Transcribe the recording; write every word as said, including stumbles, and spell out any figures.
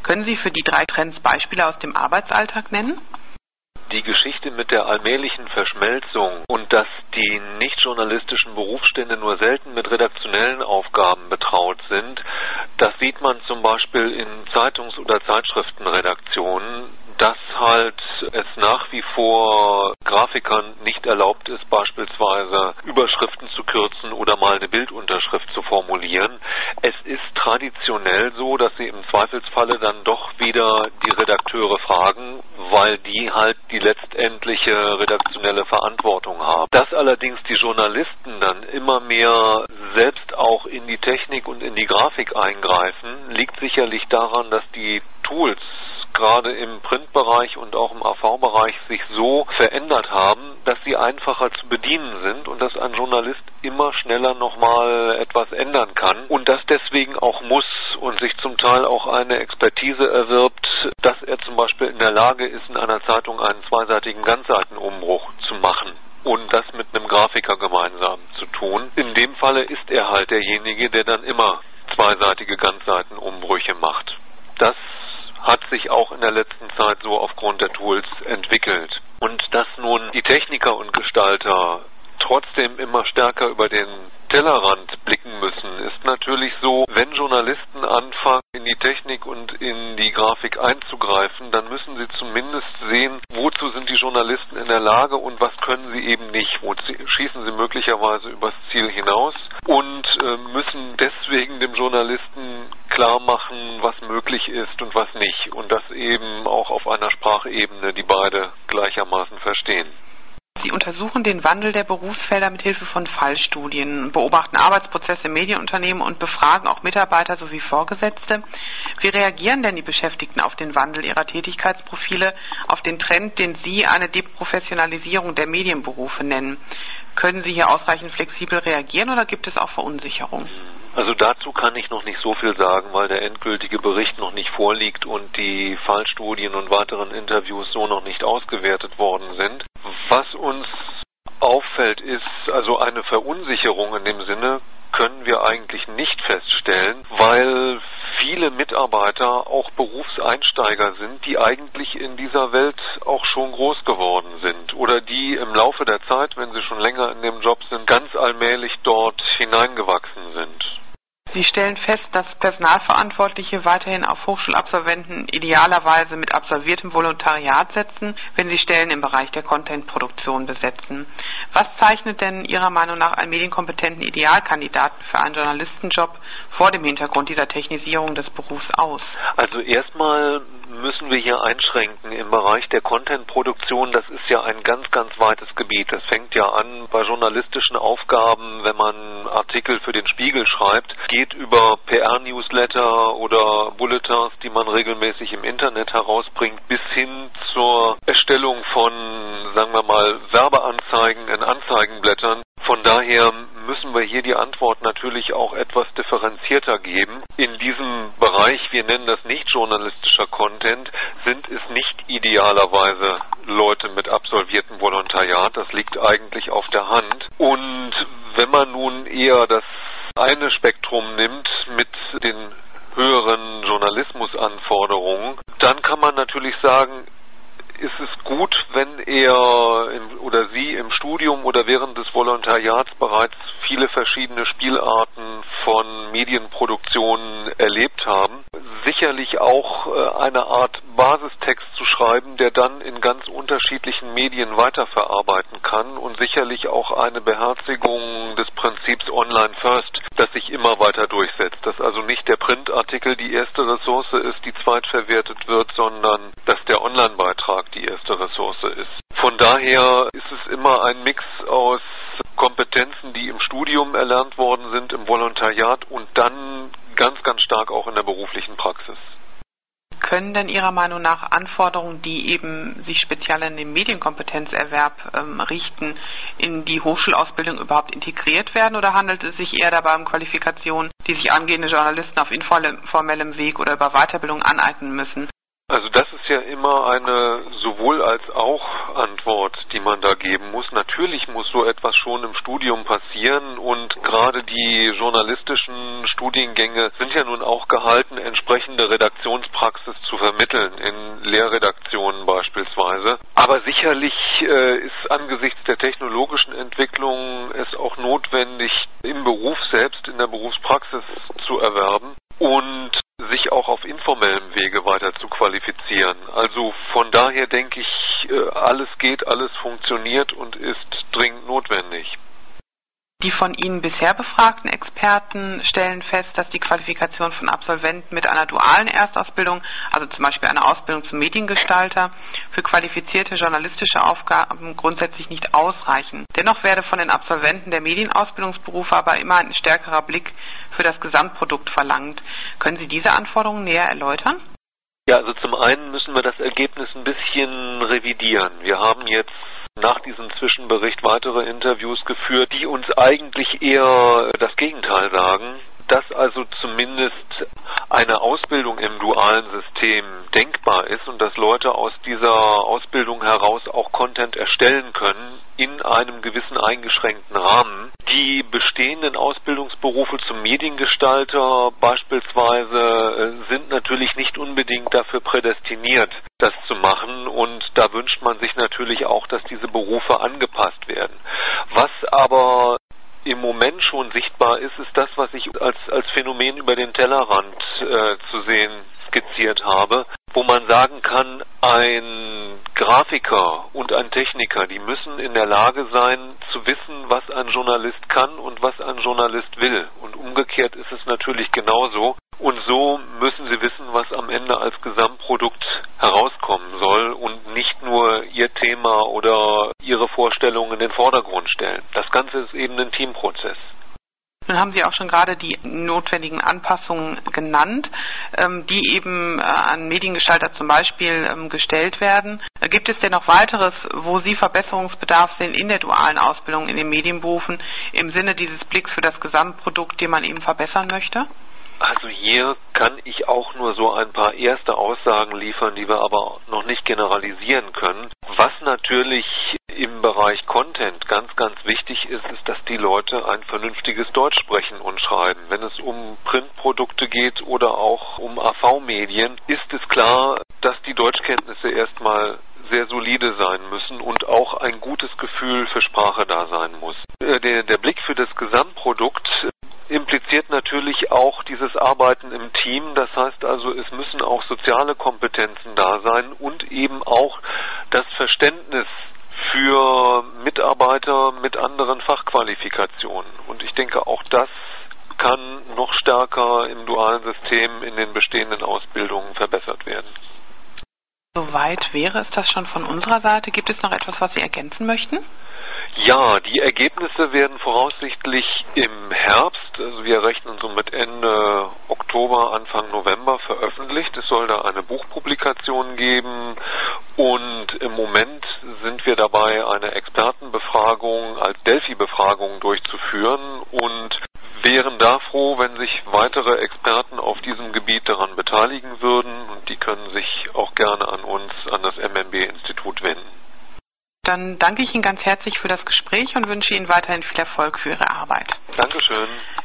Können Sie für die drei Trends Beispiele aus dem Arbeitsalltag nennen? Die Geschichte mit der allmählichen Verschmelzung und dass die nicht-journalistischen Berufsstände nur selten mit redaktionellen Aufgaben betraut sind, das sieht man zum Beispiel in Zeitungs- oder Zeitschriftenredaktionen, dass halt es nach wie vor Grafikern nicht erlaubt ist, beispielsweise Überschriften zu kürzen oder mal eine Bildunterschrift zu formulieren. Es ist traditionell so, dass sie im Zweifelsfalle dann doch wieder die Redakteure fragen, weil die halt die letztendliche redaktionelle Verantwortung haben. Dass allerdings die Journalisten dann immer mehr selbst auch in die Technik und in die Grafik eingreifen, liegt sicherlich daran, dass die Tools gerade im Printbereich und auch im A V-Bereich sich so verändert haben, dass sie einfacher zu bedienen sind und dass ein Journalist immer schneller nochmal etwas ändern kann und das deswegen auch muss und sich zum Teil auch eine Expertise erwirbt, dass er zum Beispiel in der Lage ist, in einer Zeitung einen zweiseitigen Ganzseitenumbruch zu machen und das mit einem Grafiker gemeinsam zu tun. In dem Falle ist er halt derjenige, der dann immer zweiseitige Ganzseitenumbrüche macht. Das hat sich auch in der letzten Zeit so aufgrund der Tools entwickelt. Und dass nun die Techniker und Gestalter trotzdem immer stärker über den Tellerrand blicken müssen, ist natürlich so, wenn Journalisten anfangen, in die Technik und in die Grafik einzugreifen, dann müssen sie zumindest sehen, wozu sind die Journalisten in der Lage und was können sie eben nicht. Wo schießen sie möglicherweise übers Ziel hinaus und äh, müssen deswegen dem Journalisten klar machen, was möglich ist und was nicht. Und das eben auch auf einer Sprachebene, die beide gleichermaßen verstehen. Sie untersuchen den Wandel der Berufsfelder mit Hilfe von Fallstudien, beobachten Arbeitsprozesse im Medienunternehmen und befragen auch Mitarbeiter sowie Vorgesetzte. Wie reagieren denn die Beschäftigten auf den Wandel ihrer Tätigkeitsprofile, auf den Trend, den Sie eine Deprofessionalisierung der Medienberufe nennen? Können Sie hier ausreichend flexibel reagieren oder gibt es auch Verunsicherung? Also dazu kann ich noch nicht so viel sagen, weil der endgültige Bericht noch nicht vorliegt und die Fallstudien und weiteren Interviews so noch nicht ausgewertet worden sind. Was uns auffällt, ist also eine Verunsicherung in dem Sinne, können wir eigentlich nicht feststellen, weil viele Mitarbeiter auch Berufseinsteiger sind, die eigentlich in dieser Welt auch schon groß geworden sind oder die im Laufe der Zeit, wenn sie schon länger in dem Job sind, ganz allmählich dort hineingewachsen sind. Sie stellen fest, dass Personalverantwortliche weiterhin auf Hochschulabsolventen idealerweise mit absolviertem Volontariat setzen, wenn sie Stellen im Bereich der Content-Produktion besetzen. Was zeichnet denn Ihrer Meinung nach einen medienkompetenten Idealkandidaten für einen Journalistenjob vor dem Hintergrund dieser Technisierung des Berufs aus? Also erstmal müssen wir hier einschränken im Bereich der Content-Produktion. Das ist ja ein ganz, ganz weites Gebiet. Das fängt ja an bei journalistischen Aufgaben, wenn man Artikel für den Spiegel schreibt, geht über P R-Newsletter oder Bulletins, die man regelmäßig im Internet herausbringt, bis hin zur Erstellung von, sagen wir mal, Werbeanzeigen in Anzeigenblättern. Von daher müssen wir hier die Antwort natürlich auch etwas differenzierter geben. In diesem Bereich, wir nennen das nicht journalistischer Content, sind es nicht idealerweise Leute mit absolviertem Volontariat. Das liegt eigentlich auf der Hand. Und wenn man nun eher das eine Spektrum nimmt mit den höheren Journalismusanforderungen, dann kann man natürlich sagen, ist es gut, wenn er im, oder sie im Studium oder während des Volontariats bereits viele verschiedene Spielarten von Medienproduktionen erlebt haben. Sicherlich auch äh, eine Art Basistext zu schreiben, der dann in ganz unterschiedlichen Medien weiterverarbeiten kann und sicherlich auch eine Beherzigung des Prinzips Online First, das sich immer weiter durchsetzt. Dass also nicht der Printartikel die erste Ressource ist, die zweitverwertet wird, sondern dass der Online-Beitrag die erste Ressource ist. Von daher ist es immer ein Mix aus Kompetenzen, die im Studium erlernt worden sind, im Volontariat und dann ganz, ganz stark auch in der beruflichen Praxis. Können denn Ihrer Meinung nach Anforderungen, die eben sich speziell an den Medienkompetenzerwerb ähm, richten, in die Hochschulausbildung überhaupt integriert werden oder handelt es sich eher dabei um Qualifikationen, die sich angehende Journalisten auf informellem Weg oder über Weiterbildung aneignen müssen? Also das ist ja immer eine sowohl als auch Antwort, die man da geben muss. Natürlich muss so etwas schon im Studium passieren und gerade die journalistischen Studiengänge sind ja nun auch gehalten, entsprechende Redaktionspraxis zu vermitteln, in Lehrredaktionen beispielsweise. Aber sicherlich äh, ist angesichts der technologischen Entwicklung es auch notwendig, im Beruf selbst, in der Berufspraxis zu erwerben und sich auch auf informellem Wege weiter zu qualifizieren. Also von daher denke ich, äh, alles geht, alles funktioniert und ist dringend notwendig. Die von Ihnen bisher befragten Experten stellen fest, dass die Qualifikation von Absolventen mit einer dualen Erstausbildung, also zum Beispiel einer Ausbildung zum Mediengestalter, für qualifizierte journalistische Aufgaben grundsätzlich nicht ausreichen. Dennoch werde von den Absolventen der Medienausbildungsberufe aber immer ein stärkerer Blick für das Gesamtprodukt verlangt. Können Sie diese Anforderungen näher erläutern? Ja, also zum einen müssen wir das Ergebnis ein bisschen revidieren. Wir haben jetzt nach diesem Zwischenbericht weitere Interviews geführt, die uns eigentlich eher das Gegenteil sagen, dass also zumindest eine Ausbildung im dualen System denkbar ist und dass Leute aus dieser Ausbildung heraus auch Content erstellen können in einem gewissen eingeschränkten Rahmen. Die bestehenden Ausbildungsberufe zum Mediengestalter beispielsweise sind natürlich nicht unbedingt dafür prädestiniert, das zu machen, und da wünscht man sich natürlich auch, dass diese Berufe angepasst werden. Was aber im Moment schon sichtbar ist, ist das, was ich als, als Phänomen über den Tellerrand äh, zu sehen skizziert habe, wo man sagen kann, ein Grafiker und ein Techniker, die müssen in der Lage sein, zu wissen, was ein Journalist kann und was ein Journalist will. Und umgekehrt ist es natürlich genauso. Und so müssen sie wissen, was am Ende als Gesamtprodukt herauskommen soll und nicht nur ihr Thema oder ihre Vorstellungen in den Vordergrund stellen. Das Ganze ist eben ein Teamprozess. Nun haben Sie auch schon gerade die notwendigen Anpassungen genannt, ähm, die eben äh, an Mediengestalter zum Beispiel ähm, gestellt werden. Äh, gibt es denn noch weiteres, wo Sie Verbesserungsbedarf sehen in der dualen Ausbildung in den Medienberufen im Sinne dieses Blicks für das Gesamtprodukt, den man eben verbessern möchte? Also hier kann ich auch nur so ein paar erste Aussagen liefern, die wir aber noch nicht generalisieren können. Was natürlich im Bereich Content ganz, ganz wichtig ist, ist, dass die Leute ein vernünftiges Deutsch sprechen und schreiben. Wenn es um Printprodukte geht oder auch um A V-Medien, ist es klar, dass die Deutschkenntnisse erstmal sehr solide sein müssen und auch ein gutes Gefühl für Sprache da sein muss. Der, der Blick für das Gesamtprodukt impliziert natürlich auch dieses Arbeiten im Team. Das heißt also, es müssen auch soziale Kompetenzen da sein und eben auch das Verständnis für Mitarbeiter mit anderen Fachqualifikationen. Und ich denke, auch das kann noch stärker im dualen System in den bestehenden Ausbildungen verbessert werden. Soweit wäre es das schon von unserer Seite. Gibt es noch etwas, was Sie ergänzen möchten? Ja, die Ergebnisse werden voraussichtlich im Herbst, also wir rechnen so mit Ende Oktober, Anfang November veröffentlicht. Es soll da eine Buchpublikation geben und im Moment sind wir dabei, eine Expertenbefragung als Delphi-Befragung durchzuführen und wären da froh, wenn sich weitere Experten auf diesem Gebiet daran beteiligen würden, und die können sich auch gerne an uns, an das M M B-Institut wenden. Dann danke ich Ihnen ganz herzlich für das Gespräch und wünsche Ihnen weiterhin viel Erfolg für Ihre Arbeit. Dankeschön.